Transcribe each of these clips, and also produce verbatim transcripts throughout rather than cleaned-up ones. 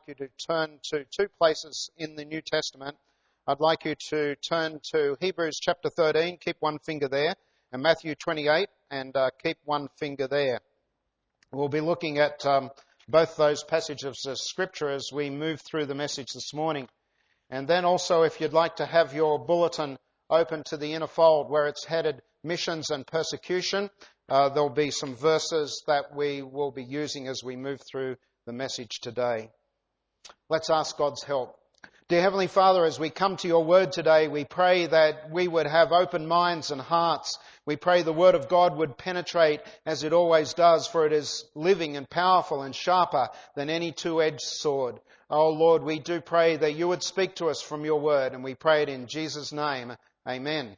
you to turn to two places in the New Testament. I'd like you to turn to Hebrews chapter thirteen, keep one finger there, and Matthew twenty-eight, and uh, keep one finger there. We'll be looking at um, both those passages of Scripture as we move through the message this morning. And then also, if you'd like to have your bulletin open to the inner fold where it's headed Missions and Persecution, uh, there'll be some verses that we will be using as we move through the message today. Let's ask God's help. Dear Heavenly Father, as we come to your word today, we pray that we would have open minds and hearts. We pray the word of God would penetrate as it always does, for it is living and powerful and sharper than any two-edged sword. Oh Lord, we do pray that you would speak to us from your word, and we pray it in Jesus' name. Amen.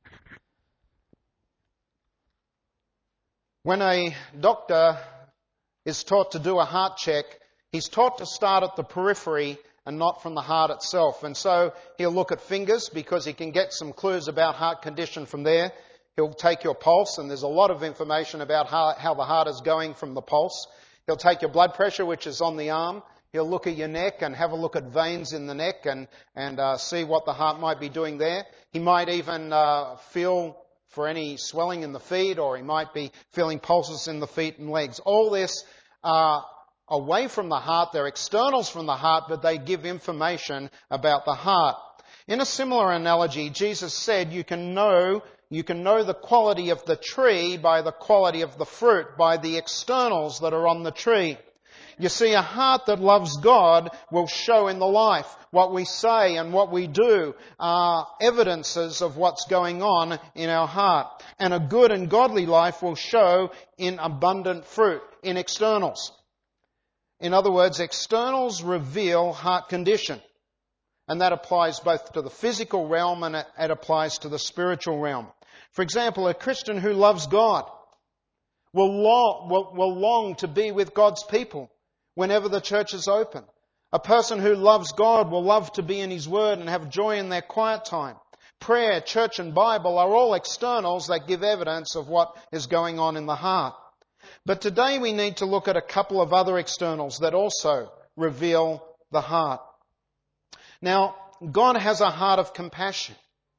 When a doctor is taught to do a heart check, he's taught to start at the periphery and not from the heart itself. And so he'll look at fingers because he can get some clues about heart condition from there. He'll take your pulse, and there's a lot of information about how, how the heart is going from the pulse. He'll take your blood pressure, which is on the arm. He'll look at your neck and have a look at veins in the neck and, and uh, see what the heart might be doing there. He might even uh, feel for any swelling in the feet, or he might be feeling pulses in the feet and legs. All this uh, away from the heart. They're externals from the heart, but they give information about the heart. In a similar analogy, Jesus said you can know you can know the quality of the tree by the quality of the fruit, by the externals that are on the tree. You see, a heart that loves God will show in the life. What we say and what we do are evidences of what's going on in our heart. And a good and godly life will show in abundant fruit, in externals. In other words, externals reveal heart condition. And that applies both to the physical realm and it applies to the spiritual realm. For example, a Christian who loves God will long, will, will long to be with God's people whenever the church is open. A person who loves God will love to be in His Word and have joy in their quiet time. Prayer, church and Bible are all externals that give evidence of what is going on in the heart. But today we need to look at a couple of other externals that also reveal the heart. Now, God has a heart of compassion.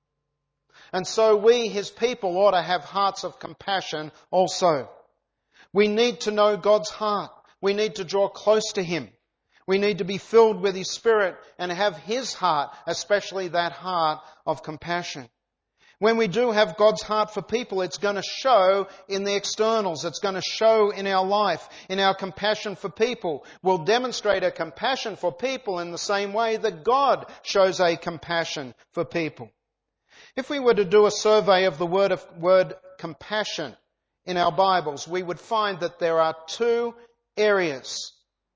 And so we, His people, ought to have hearts of compassion also. We need to know God's heart. We need to draw close to Him. We need to be filled with His Spirit and have His heart, especially that heart of compassion. When we do have God's heart for people, it's going to show in the externals. It's going to show in our life, in our compassion for people. We'll demonstrate a compassion for people in the same way that God shows a compassion for people. If we were to do a survey of the word of word compassion in our Bibles, we would find that there are two areas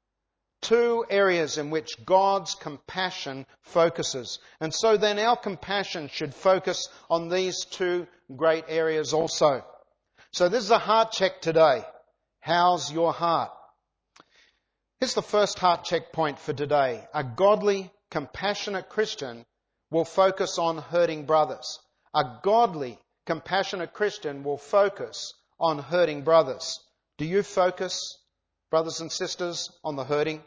Two areas in which God's compassion focuses. And so then our compassion should focus on these two great areas also. So this is a heart check today. How's your heart? Here's the first heart check point for today. A godly, compassionate Christian will focus on hurting brothers. A godly, compassionate Christian will focus on hurting brothers. Do you focus, brothers and sisters, on the hurting?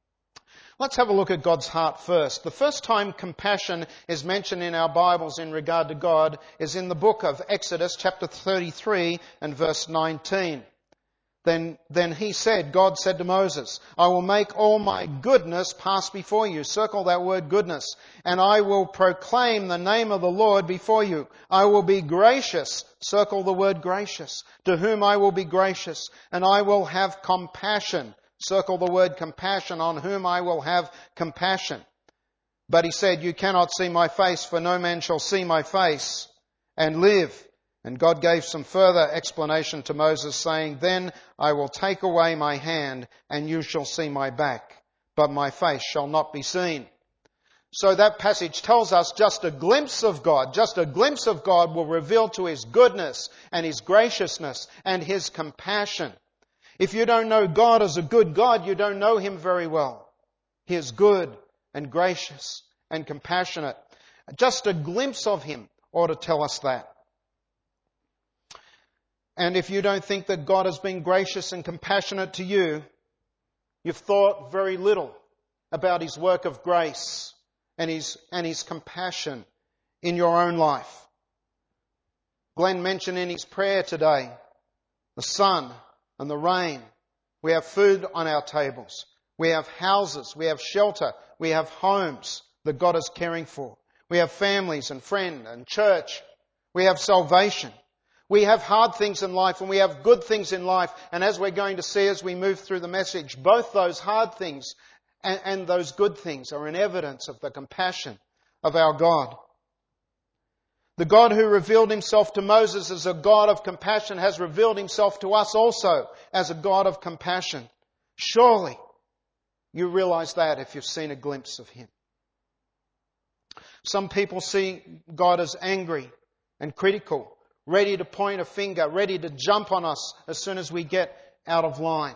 Let's have a look at God's heart first. The first time compassion is mentioned in our Bibles in regard to God is in the book of Exodus, chapter thirty-three and verse nineteen. Then, then he said, God said to Moses, I will make all my goodness pass before you. Circle that word goodness. And I will proclaim the name of the Lord before you. I will be gracious. Circle the word gracious. To whom I will be gracious. And I will have compassion. Circle the word compassion, on whom I will have compassion. But he said, you cannot see my face, for no man shall see my face and live. And God gave some further explanation to Moses, saying, then I will take away my hand, and you shall see my back, but my face shall not be seen. So that passage tells us just a glimpse of God, just a glimpse of God will reveal to His goodness and His graciousness and His compassion. If you don't know God as a good God, you don't know Him very well. He is good and gracious and compassionate. Just a glimpse of Him ought to tell us that. And if you don't think that God has been gracious and compassionate to you, you've thought very little about His work of grace and His, and His compassion in your own life. Glenn mentioned in his prayer today the sun and the rain. We have food on our tables. We have houses. We have shelter. We have homes that God is caring for. We have families and friends and church. We have salvation. We have hard things in life and we have good things in life. And as we're going to see as we move through the message, both those hard things and, and those good things are an evidence of the compassion of our God. The God who revealed Himself to Moses as a God of compassion has revealed Himself to us also as a God of compassion. Surely you realize that if you've seen a glimpse of Him. Some people see God as angry and critical, ready to point a finger, ready to jump on us as soon as we get out of line.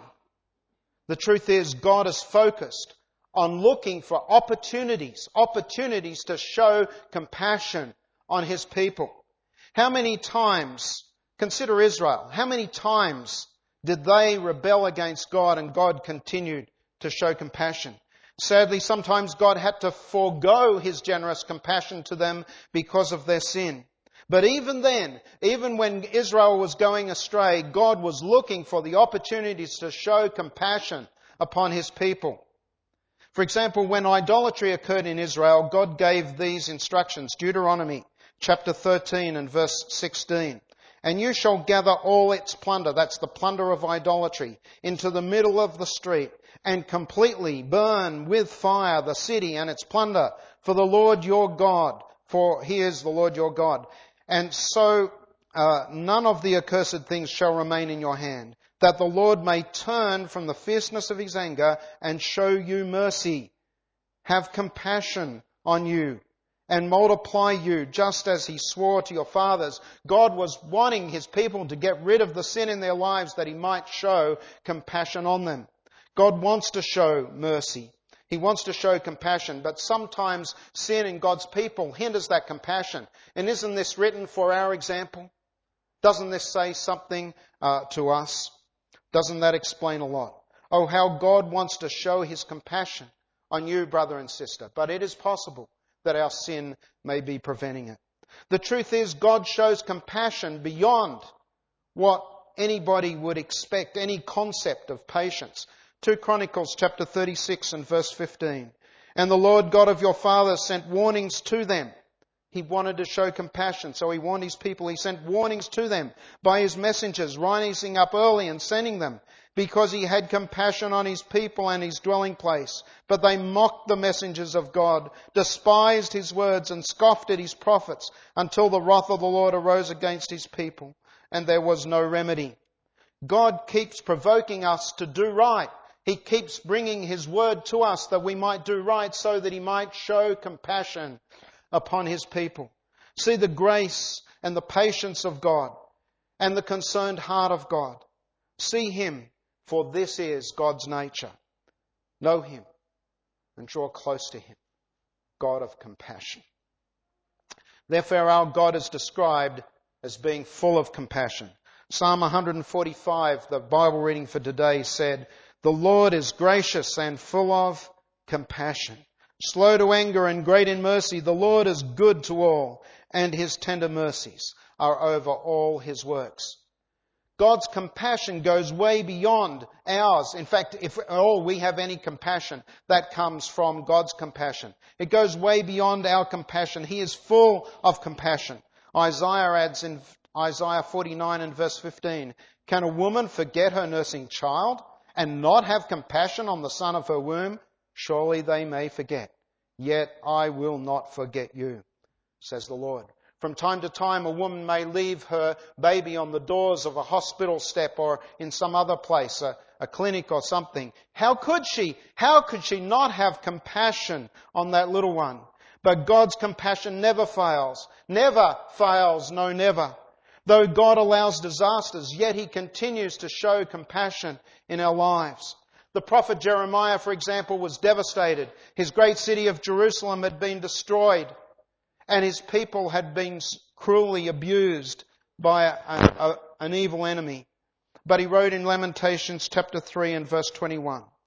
The truth is, God is focused on looking for opportunities, opportunities to show compassion on His people. How many times, consider Israel, how many times did they rebel against God and God continued to show compassion? Sadly, sometimes God had to forego His generous compassion to them because of their sin. But even then, even when Israel was going astray, God was looking for the opportunities to show compassion upon His people. For example, when idolatry occurred in Israel, God gave these instructions. Deuteronomy chapter thirteen and verse sixteen. And you shall gather all its plunder, that's the plunder of idolatry, into the middle of the street, and completely burn with fire the city and its plunder, for the Lord your God, for He is the Lord your God. And so uh, none of the accursed things shall remain in your hand, that the Lord may turn from the fierceness of His anger and show you mercy, have compassion on you, and multiply you, just as He swore to your fathers. God was wanting His people to get rid of the sin in their lives that He might show compassion on them. God wants to show mercy. He wants to show compassion, but sometimes sin in God's people hinders that compassion. And isn't this written for our example? Doesn't this say something uh, to us? Doesn't that explain a lot? Oh, how God wants to show His compassion on you, brother and sister. But it is possible that our sin may be preventing it. The truth is, God shows compassion beyond what anybody would expect, any concept of patience. Second Chronicles chapter thirty-six and verse fifteen. And the Lord God of your fathers sent warnings to them. He wanted to show compassion, so He warned His people. He sent warnings to them by His messengers, rising up early and sending them, because He had compassion on His people and His dwelling place. But they mocked the messengers of God, despised His words, and scoffed at His prophets, until the wrath of the Lord arose against His people, and there was no remedy. God keeps provoking us to do right. He keeps bringing His word to us that we might do right, so that He might show compassion upon His people. See the grace and the patience of God and the concerned heart of God. See Him, for this is God's nature. Know Him and draw close to Him, God of compassion. Therefore, our God is described as being full of compassion. Psalm one forty-five, the Bible reading for today, said, "The Lord is gracious and full of compassion, slow to anger and great in mercy. The Lord is good to all, and His tender mercies are over all His works." God's compassion goes way beyond ours. In fact, if at all we have any compassion, that comes from God's compassion. It goes way beyond our compassion. He is full of compassion. Isaiah adds in Isaiah forty-nine and verse fifteen, "Can a woman forget her nursing child and not have compassion on the son of her womb? Surely they may forget, yet I will not forget you, says the Lord." From time to time, a woman may leave her baby on the doors of a hospital step or in some other place, a, a clinic or something. How could she? How could she not have compassion on that little one? But God's compassion never fails. Never fails, no never. Though God allows disasters, yet He continues to show compassion in our lives. The prophet Jeremiah, for example, was devastated. His great city of Jerusalem had been destroyed, and his people had been cruelly abused by a, a, an evil enemy. But he wrote in Lamentations chapter three and verse twenty-one,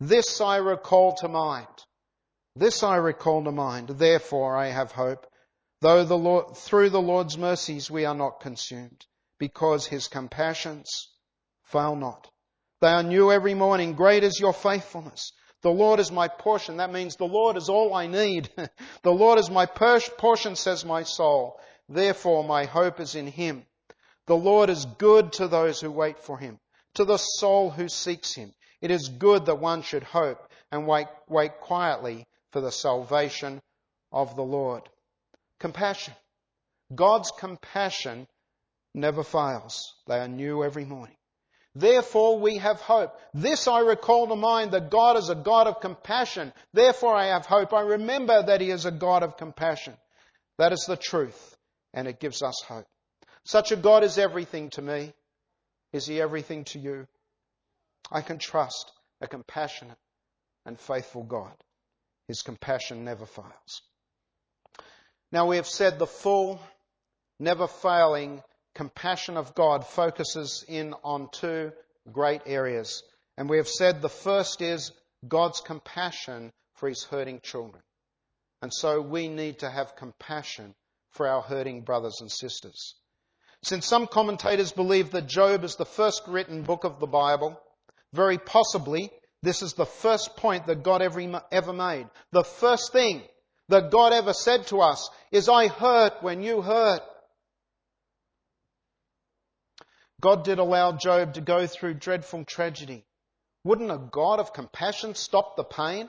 This I recall to mind. This I recall to mind. Therefore I have hope. Though the Lord, through the Lord's mercies we are not consumed, because his compassions fail not. They are new every morning. Great is your faithfulness. The Lord is my portion. That means the Lord is all I need. The Lord is my portion, says my soul. Therefore my hope is in him. The Lord is good to those who wait for him, to the soul who seeks him. It is good that one should hope and wait, wait quietly for the salvation of the Lord. Compassion. God's compassion never fails. They are new every morning. Therefore we have hope. This I recall to mind, that God is a God of compassion. Therefore I have hope. I remember that he is a God of compassion. That is the truth, and it gives us hope. Such a God is everything to me. Is he everything to you? I can trust a compassionate and faithful God. His compassion never fails. Now we have said the full, never failing compassion of God focuses in on two great areas. And we have said the first is God's compassion for his hurting children. And so we need to have compassion for our hurting brothers and sisters. Since some commentators believe that Job is the first written book of the Bible, very possibly this is the first point that God ever made. The first thing that God ever said to us is, I hurt when you hurt. God did allow Job to go through dreadful tragedy. Wouldn't a God of compassion stop the pain?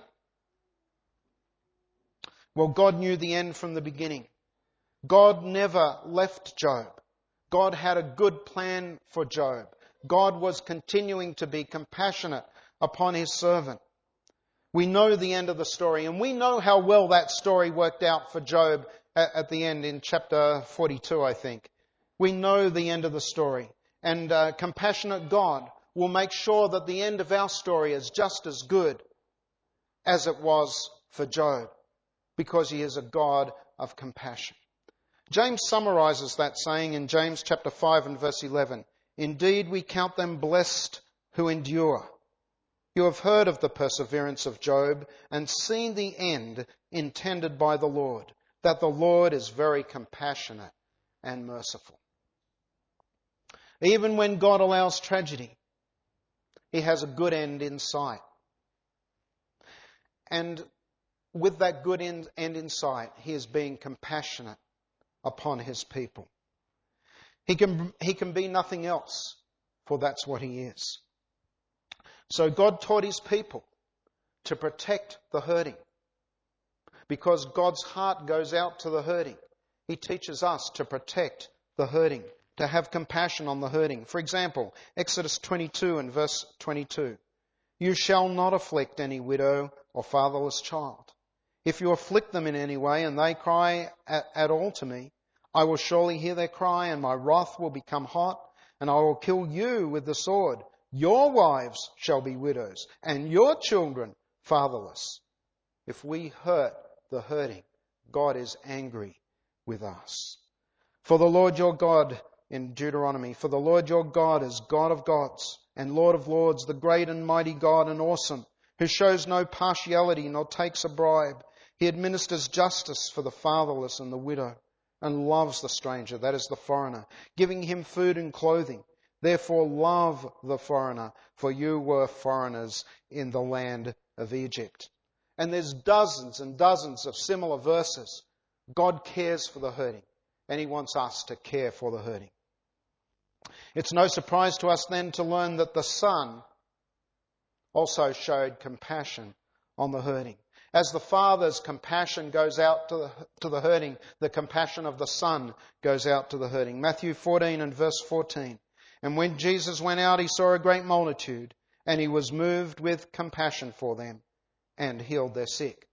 Well, God knew the end from the beginning. God never left Job. God had a good plan for Job. God was continuing to be compassionate upon his servant. We know the end of the story, and we know how well that story worked out for Job at, at the end in chapter forty-two, I think. We know the end of the story. And uh, compassionate God will make sure that the end of our story is just as good as it was for Job, because he is a God of compassion. James summarizes that saying in James chapter five and verse eleven. Indeed, we count them blessed who endure. You have heard of the perseverance of Job and seen the end intended by the Lord, that the Lord is very compassionate and merciful. Even when God allows tragedy, he has a good end in sight. And with that good end in sight, he is being compassionate upon his people. He can, he can be nothing else, for that's what he is. So God taught his people to protect the hurting, because God's heart goes out to the hurting. He teaches us to protect the hurting, to have compassion on the hurting. For example, Exodus twenty-two and verse twenty-two. You shall not afflict any widow or fatherless child. If you afflict them in any way and they cry at, at all to me, I will surely hear their cry, and my wrath will become hot, and I will kill you with the sword. Your wives shall be widows, and your children fatherless. If we hurt the hurting, God is angry with us. For the Lord your God, in Deuteronomy, for the Lord your God is God of gods and Lord of lords, the great and mighty God and awesome, who shows no partiality nor takes a bribe. He administers justice for the fatherless and the widow, and loves the stranger, that is the foreigner, giving him food and clothing. Therefore love the foreigner, for you were foreigners in the land of Egypt. And there's dozens and dozens of similar verses. God cares for the hurting, and he wants us to care for the hurting. It's no surprise to us then to learn that the Son also showed compassion on the hurting. As the Father's compassion goes out to the, to the hurting, the compassion of the Son goes out to the hurting. Matthew fourteen and verse fourteen. And when Jesus went out, he saw a great multitude, and he was moved with compassion for them, and healed their sick.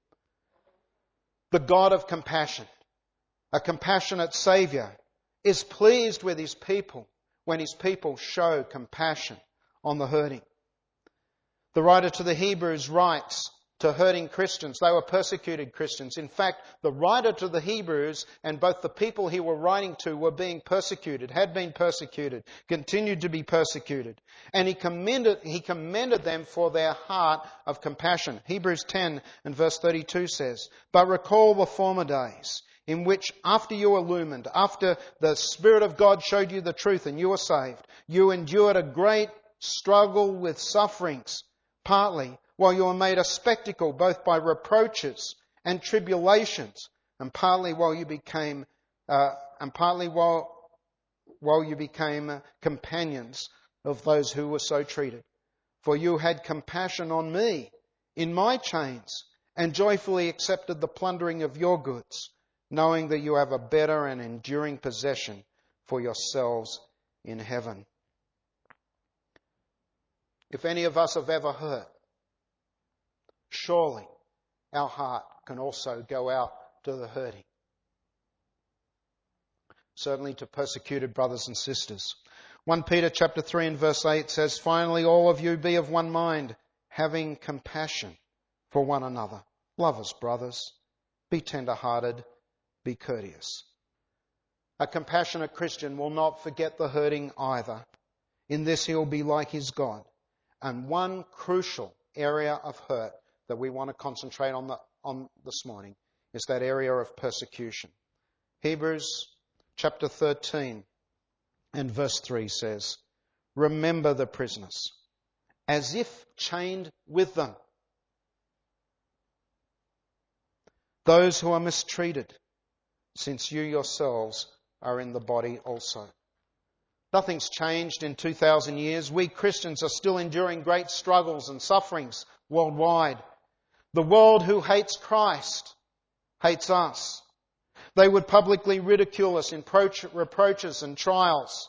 The God of compassion, a compassionate Saviour, is pleased with his people when his people show compassion on the hurting. The writer to the Hebrews writes to hurting Christians. They were persecuted Christians. In fact, the writer to the Hebrews and both the people he were writing to were being persecuted, had been persecuted, continued to be persecuted. And he commended, he commended them for their heart of compassion. Hebrews ten and verse thirty-two says, "But recall the former days, in which after you were illumined, after the Spirit of God showed you the truth and you were saved, you endured a great struggle with sufferings, partly while you were made a spectacle both by reproaches and tribulations, and partly while you became, uh, and partly while while you became uh, companions of those who were so treated. For you had compassion on me in my chains, and joyfully accepted the plundering of your goods, knowing that you have a better and enduring possession for yourselves in heaven." If any of us have ever hurt, surely our heart can also go out to the hurting. Certainly to persecuted brothers and sisters. First Peter chapter three and verse eight says, "Finally, all of you be of one mind, having compassion for one another. Love as brothers. Be tender-hearted. Be courteous." A compassionate Christian will not forget the hurting either. In this he will be like his God. And one crucial area of hurt that we want to concentrate on, the, on this morning is that area of persecution. Hebrews chapter thirteen and verse three says, "Remember the prisoners, as if chained with them, those who are mistreated, since you yourselves are in the body also." Nothing's changed in two thousand years. We Christians are still enduring great struggles and sufferings worldwide. The world who hates Christ hates us. They would publicly ridicule us in reproaches and trials.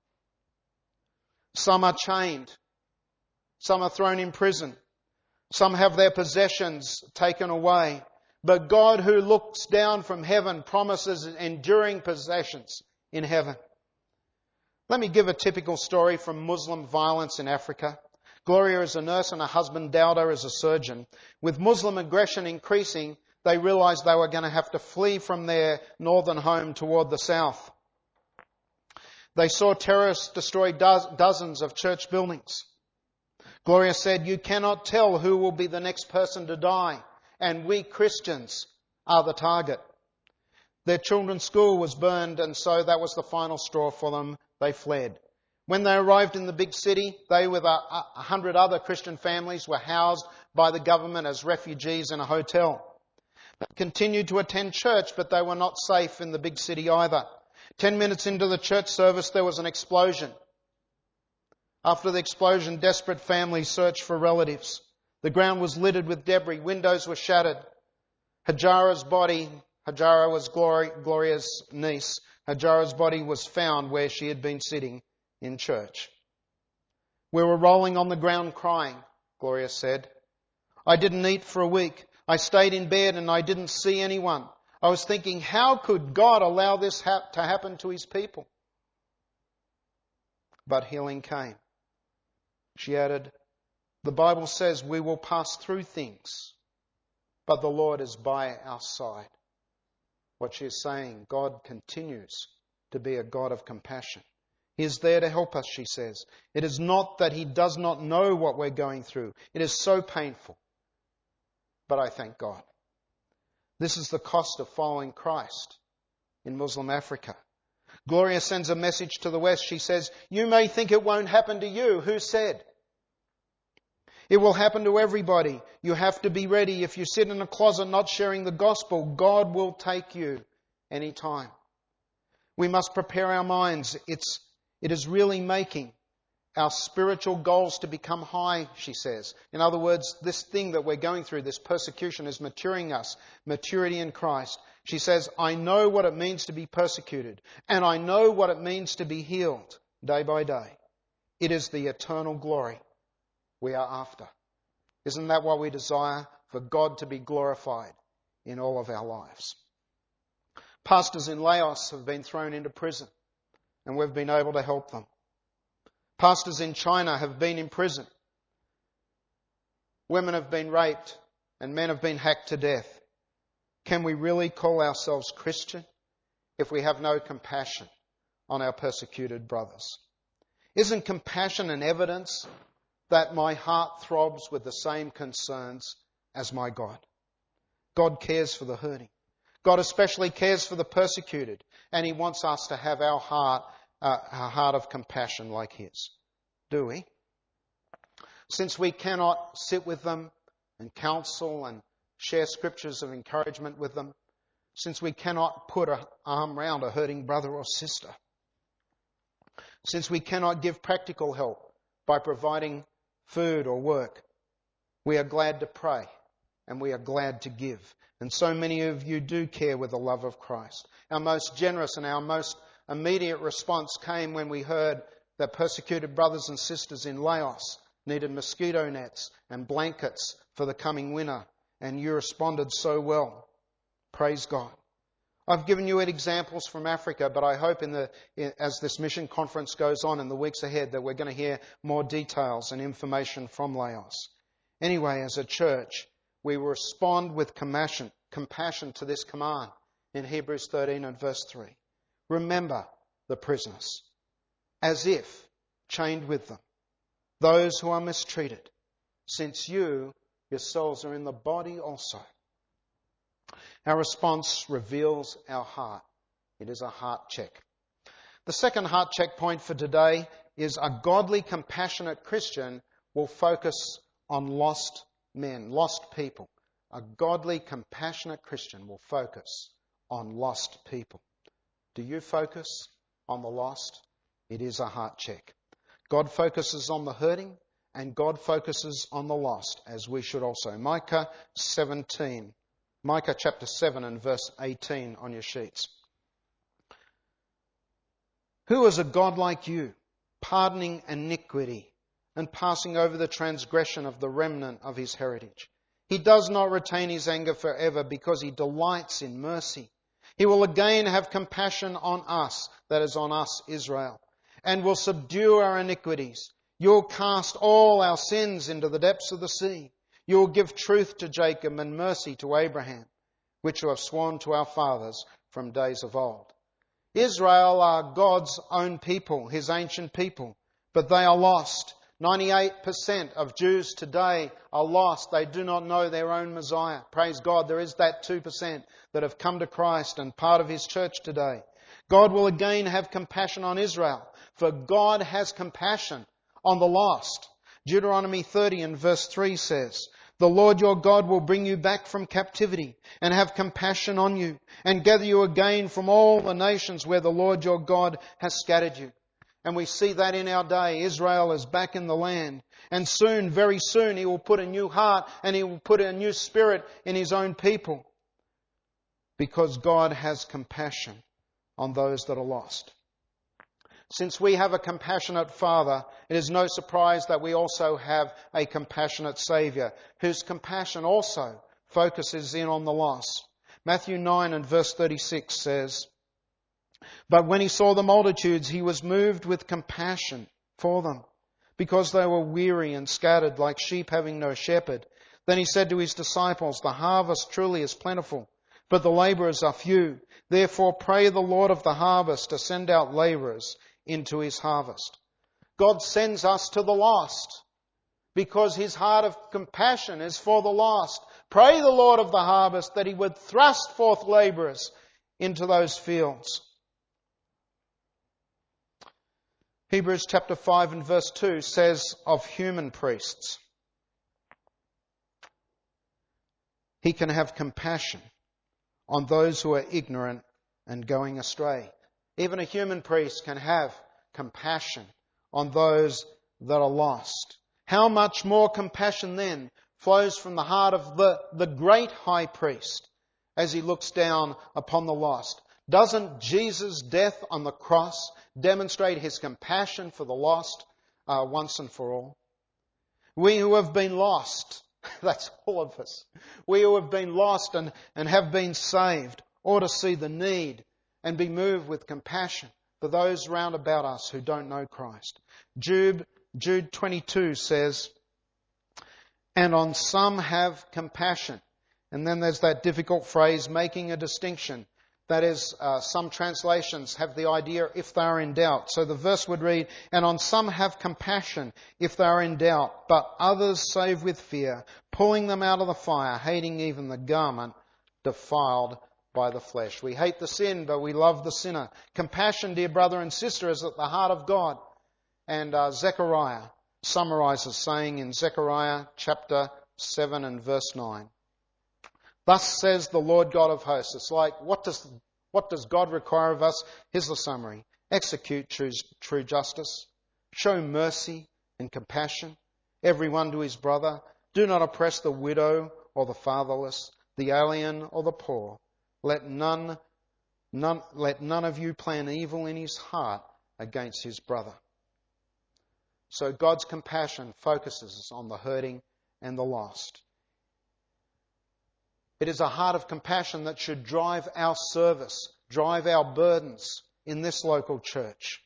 Some are chained. Some are thrown in prison. Some have their possessions taken away. But God, who looks down from heaven, promises enduring possessions in heaven. Let me give a typical story from Muslim violence in Africa. Gloria is a nurse and her husband Dauda is a surgeon. With Muslim aggression increasing, they realised they were going to have to flee from their northern home toward the south. They saw terrorists destroy do- dozens of church buildings. Gloria said, "You cannot tell who will be the next person to die, and we Christians are the target." Their children's school was burned, and so that was the final straw for them. They fled. When they arrived in the big city, they with a, a hundred other Christian families were housed by the government as refugees in a hotel. They continued to attend church, but they were not safe in the big city either. Ten minutes into the church service, there was an explosion. After the explosion, desperate families searched for relatives. The ground was littered with debris. Windows were shattered. Hajara's body, Hajara was Gloria's niece, Hajara's body was found where she had been sitting in church. "We were rolling on the ground crying," Gloria said. "I didn't eat for a week. I stayed in bed and I didn't see anyone. I was thinking, how could God allow this ha- to happen to his people?" But healing came. She added, "The Bible says we will pass through things, but the Lord is by our side." What she is saying, God continues to be a God of compassion. He is there to help us, she says. It is not that he does not know what we're going through. It is so painful. But I thank God. This is the cost of following Christ in Muslim Africa. Gloria sends a message to the West. She says, "You may think it won't happen to you. Who said? It will happen to everybody. You have to be ready. If you sit in a closet not sharing the gospel, God will take you any time. We must prepare our minds. It's, it is really making our spiritual goals to become high," she says. In other words, this thing that we're going through, this persecution, is maturing us. Maturity in Christ. She says, "I know what it means to be persecuted, and I know what it means to be healed day by day. It is the eternal glory we are after." Isn't that what we desire? For God to be glorified in all of our lives. Pastors in Laos have been thrown into prison, and we've been able to help them. Pastors in China have been in prison. Women have been raped and men have been hacked to death. Can we really call ourselves Christian if we have no compassion on our persecuted brothers? Isn't compassion an evidence that my heart throbs with the same concerns as my God? God cares for the hurting. God especially cares for the persecuted, and He wants us to have our heart, uh, a heart of compassion like His. Do we? Since we cannot sit with them and counsel and share scriptures of encouragement with them, since we cannot put an arm round a hurting brother or sister, since we cannot give practical help by providing food or work, we are glad to pray and we are glad to give. And so many of you do care with the love of Christ. Our most generous and our most immediate response came when we heard that persecuted brothers and sisters in Laos needed mosquito nets and blankets for the coming winter. And you responded so well. Praise God. I've given you examples from Africa, but I hope in the, as this mission conference goes on in the weeks ahead that we're going to hear more details and information from Laos. Anyway, as a church, we respond with compassion, compassion to this command in Hebrews thirteen and verse three. Remember the prisoners, as if chained with them, those who are mistreated, since you yourselves are in the body also. Our response reveals our heart. It is a heart check. The second heart check point for today is a godly, compassionate Christian will focus on lost men, lost people. A godly, compassionate Christian will focus on lost people. Do you focus on the lost? It is a heart check. God focuses on the hurting and God focuses on the lost, as we should also. Micah seventeen. Micah chapter seven and verse eighteen on your sheets. Who is a God like you, pardoning iniquity and passing over the transgression of the remnant of His heritage? He does not retain His anger forever because He delights in mercy. He will again have compassion on us, that is on us, Israel, and will subdue our iniquities. You'll cast all our sins into the depths of the sea. You will give truth to Jacob and mercy to Abraham, which you have sworn to our fathers from days of old. Israel are God's own people, His ancient people, but they are lost. ninety-eight percent of Jews today are lost. They do not know their own Messiah. Praise God, there is that two percent that have come to Christ and part of His church today. God will again have compassion on Israel, for God has compassion on the lost. Deuteronomy thirty and verse three says, the Lord your God will bring you back from captivity and have compassion on you and gather you again from all the nations where the Lord your God has scattered you. And we see that in our day. Israel is back in the land. And soon, very soon, He will put a new heart and He will put a new spirit in His own people. Because God has compassion on those that are lost. Since we have a compassionate Father, it is no surprise that we also have a compassionate Saviour, whose compassion also focuses in on the lost. Matthew nine and verse thirty-six says, but when He saw the multitudes, He was moved with compassion for them, because they were weary and scattered like sheep having no shepherd. Then He said to His disciples, the harvest truly is plentiful, but the labourers are few. Therefore pray the Lord of the harvest to send out labourers into His harvest. God sends us to the lost because His heart of compassion is for the lost. Pray the Lord of the harvest that He would thrust forth labourers into those fields. Hebrews chapter five and verse two says of human priests, He can have compassion on those who are ignorant and going astray. Even a human priest can have compassion on those that are lost. How much more compassion then flows from the heart of the, the great high priest as He looks down upon the lost? Doesn't Jesus' death on the cross demonstrate His compassion for the lost uh, once and for all? We who have been lost, that's all of us, we who have been lost and, and have been saved ought to see the need and be moved with compassion for those round about us who don't know Christ. Jude, Jude twenty-two says, And on some have compassion. And then there's that difficult phrase, making a distinction. That is, uh, some translations have the idea, if they are in doubt. So the verse would read, and on some have compassion if they are in doubt, but others save with fear, pulling them out of the fire, hating even the garment defiled by the flesh. We hate the sin, but we love the sinner. Compassion, dear brother and sister, is at the heart of God. And uh, Zechariah summarizes, saying in Zechariah chapter seven and verse nine, thus says the Lord God of hosts. It's like, what does, what does God require of us? Here's the summary. Execute true, true justice. Show mercy and compassion, everyone to his brother. Do not oppress the widow or the fatherless, the alien or the poor. Let none, none, let none of you plan evil in his heart against his brother. So God's compassion focuses on the hurting and the lost. It is a heart of compassion that should drive our service, drive our burdens in this local church.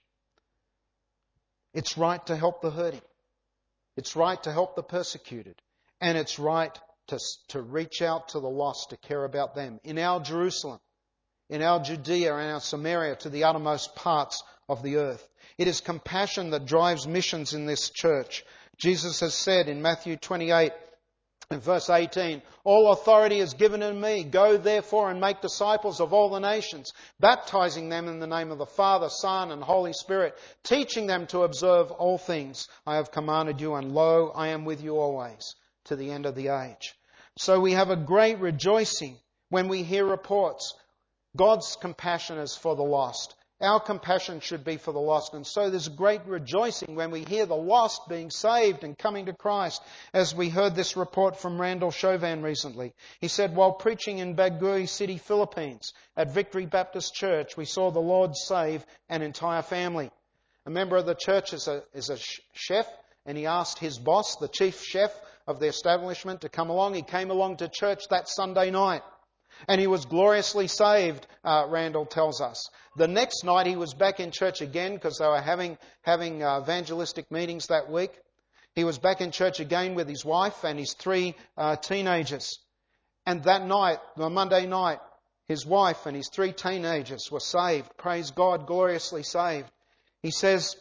It's right to help the hurting. It's right to help the persecuted. And it's right to, to reach out to the lost, to care about them. In our Jerusalem, in our Judea and our Samaria, to the uttermost parts of the earth. It is compassion that drives missions in this church. Jesus has said in Matthew twenty-eight, in verse eighteen, all authority is given to me. Go therefore and make disciples of all the nations, baptizing them in the name of the Father, Son and Holy Spirit, teaching them to observe all things I have commanded you, and lo, I am with you always to the end of the age. So we have a great rejoicing when we hear reports. God's compassion is for the lost. Our compassion should be for the lost. And so there's great rejoicing when we hear the lost being saved and coming to Christ, as we heard this report from Randall Chauvin recently. He said, while preaching in Baguio City, Philippines, at Victory Baptist Church, we saw the Lord save an entire family. A member of the church is a, is a chef, and he asked his boss, the chief chef of the establishment, to come along. He came along to church that Sunday night. And he was gloriously saved, uh, Randall tells us. The next night he was back in church again because they were having, having uh, evangelistic meetings that week. He was back in church again with his wife and his three uh, teenagers. And that night, the Monday night, his wife and his three teenagers were saved. Praise God, gloriously saved. He says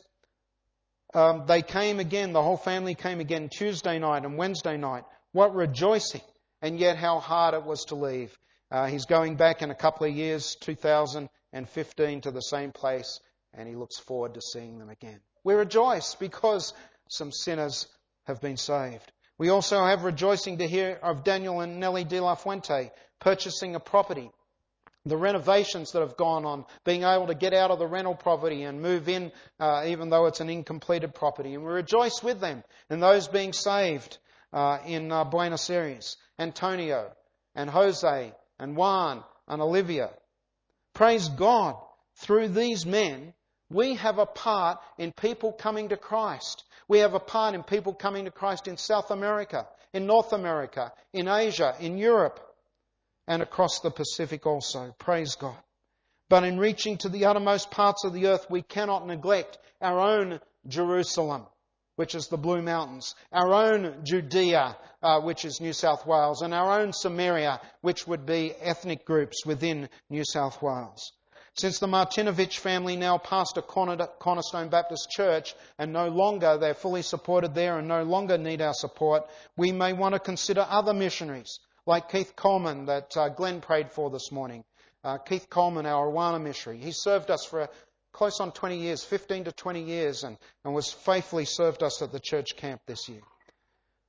um, they came again, the whole family came again Tuesday night and Wednesday night. What rejoicing, and yet how hard it was to leave. Uh, he's going back in a couple of years, two thousand fifteen, to the same place, and he looks forward to seeing them again. We rejoice because some sinners have been saved. We also have rejoicing to hear of Daniel and Nellie De La Fuente purchasing a property. The renovations that have gone on, being able to get out of the rental property and move in, uh, even though it's an incompleted property. And we rejoice with them and those being saved uh, in uh, Buenos Aires, Antonio and Jose and Juan and Olivia. Praise God. Through these men, we have a part in people coming to Christ. We have a part in people coming to Christ in South America, in North America, in Asia, in Europe, and across the Pacific also. Praise God. But in reaching to the uttermost parts of the earth, we cannot neglect our own Jerusalem, which is the Blue Mountains, our own Judea, uh, which is New South Wales, and our own Samaria, which would be ethnic groups within New South Wales. Since the Martinovich family now pastor Cornerstone Baptist Church, and no longer they're fully supported there and no longer need our support, we may want to consider other missionaries, like Keith Coleman that uh, Glenn prayed for this morning. Uh, Keith Coleman, our Awana missionary. He served us for a close on twenty years, fifteen to twenty years, and, and was faithfully served us at the church camp this year.